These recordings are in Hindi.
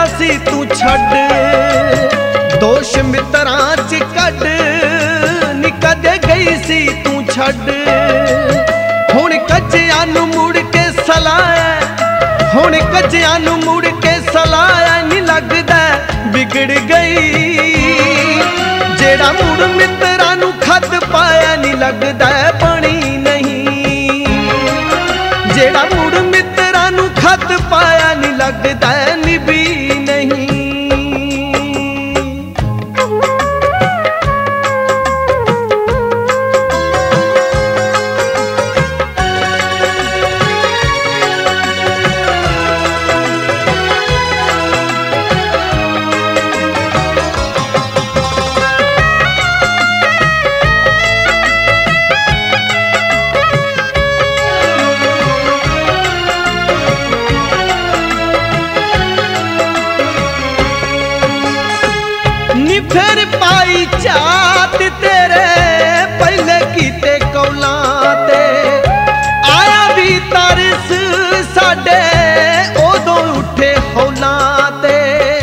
सी तू छड़ दोष मित्रां च कढ नी कदे गई सी तू छड़ हुण कज्जियां नूं मुड़ के सलाया हुण कज्जियां नूं मुड़ के सलाया नी लगदा बिगड़ गई जेड़ा मुड़ मित्रां नूं खत पाया नी लगदा बणी नहीं जेड़ा मुड़ मित्रां नूं खत पाया नी लगदा निभी नहीं। फिर पाई चात तेरे पहले कीते कौलां ते आया भी तरस साडे उदों उठे हौलां ते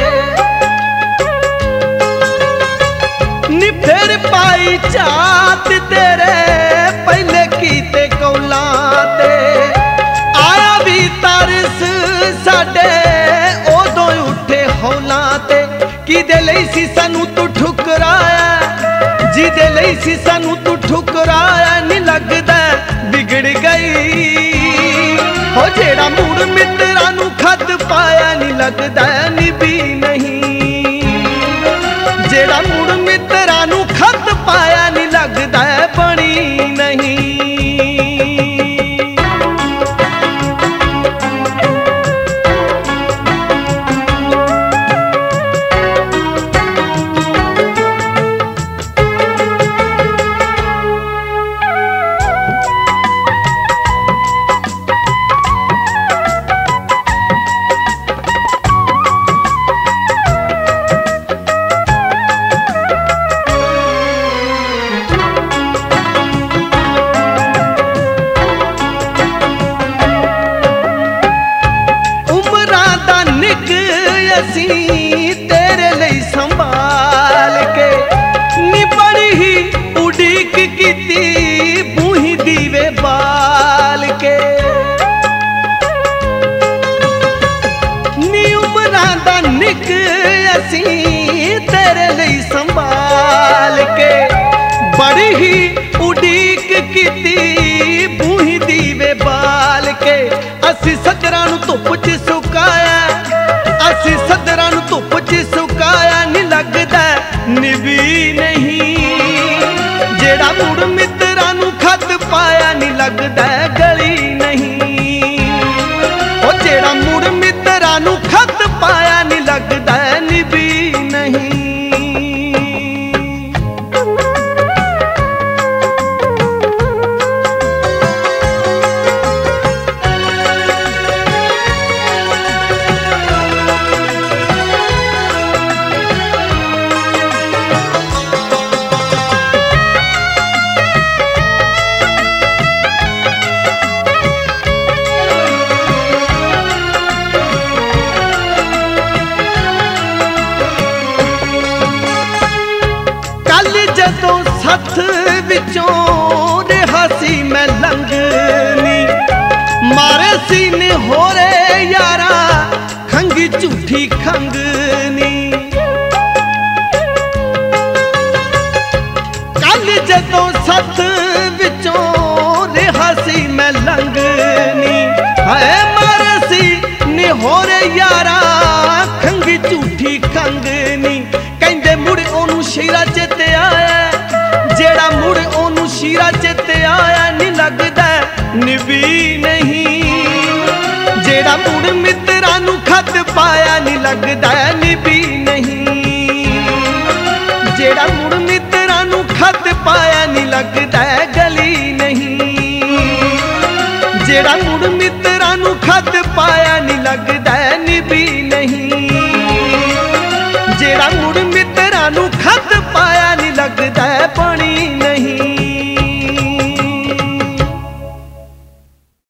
नी फिर पाई चात तेरे पहले कीते कौलां ते आया भी तरस साडे उदों उठे हौलां ते किदे लई सी सानू तू ठुकराया जिदे लई सी सानू तू ठुकराया नी लगदा बिगड़ गई हो जेड़ा मुड़ मित्रां नूं खत पाया नी लगदा निभी नहीं जेड़ा मुड़ मित्रां नूं खत पाया नी लगदा बणी नहीं। तेरे लिए संभाल के नी बड़ी ही उड़ीक कीती बूही दीवे बाल के नी उमरां दा निक असी तेरे लिए संभाल के बड़ी ही उड़ीक कीती बूही दीवे बाल के असी सदरां नूं धुप च सुकाया असी सदरां नूं धुप च सुकाया नी लगदा निभी नहीं जेड़ा मुड़ मित्रां नूं खत पाया नी लगदा गली नहीं ओ जेड़ा मुड़ मित्रां नूं खत पाया नी लगदा निभी नहीं। जदों सथ विचों रिहा सी मैं लंघनी मारे सीने हो रे यारा खंगी झूठी खंगनी कल जदों सथ विचों रिहा सी मैं लंघनी है मारे सीने हो रे यारा खंगी झूठी खंगनी कहंदे मुड़ ओनू शीरा चेते आया जेड़ा मुड़ ओनू शीरा चेते आया नी लगदा निभी नहीं जेड़ा मुड़ मित्रां नूं खत पाया नी लगदा निभी नहीं जेड़ा मुड़ मित्रां नूं खत पाया